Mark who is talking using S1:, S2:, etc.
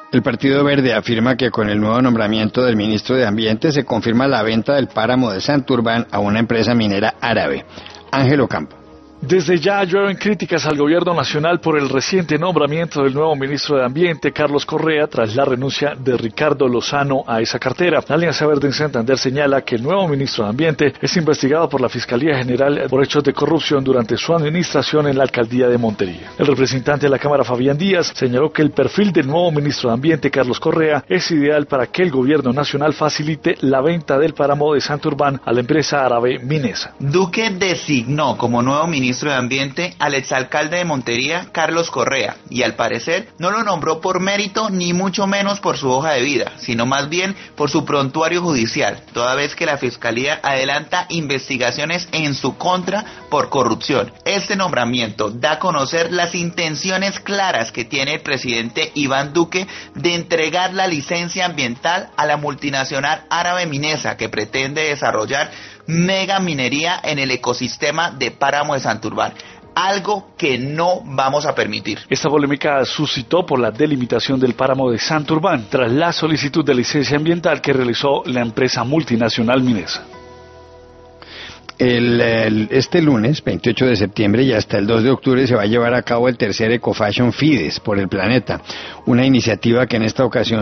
S1: El Partido Verde afirma que con el nuevo nombramiento del ministro de Ambiente se confirma la venta del páramo de Santurbán a una empresa minera árabe. Ángel Ocampo.
S2: Desde ya llueven críticas al gobierno nacional por el reciente nombramiento del nuevo ministro de Ambiente, Carlos Correa, tras la renuncia de Ricardo Lozano a esa cartera. La Alianza Verde en Santander señala que el nuevo ministro de Ambiente es investigado por la Fiscalía General por hechos de corrupción durante su administración en la alcaldía de Montería. El representante de la Cámara, Fabián Díaz, señaló que el perfil del nuevo ministro de Ambiente, Carlos Correa, es ideal para que el gobierno nacional facilite la venta del páramo de Santurbán a la empresa árabe Minesa.
S3: Duque designó como nuevo ministro de Ambiente al exalcalde de Montería, Carlos Correa, y al parecer no lo nombró por mérito ni mucho menos por su hoja de vida, sino más bien por su prontuario judicial, toda vez que la Fiscalía adelanta investigaciones en su contra por corrupción. Este nombramiento da a conocer las intenciones claras que tiene el presidente Iván Duque de entregar la licencia ambiental a la multinacional árabe Minesa, que pretende desarrollar mega minería en el ecosistema de Páramo de Santurbán, algo que no vamos a permitir.
S2: Esta polémica suscitó por la delimitación del páramo de Santurbán tras la solicitud de licencia ambiental que realizó la empresa multinacional Minesa.
S1: Este lunes, 28 de septiembre y hasta el 2 de octubre se va a llevar a cabo el tercer Ecofashion Fides por el planeta, una iniciativa que en esta ocasión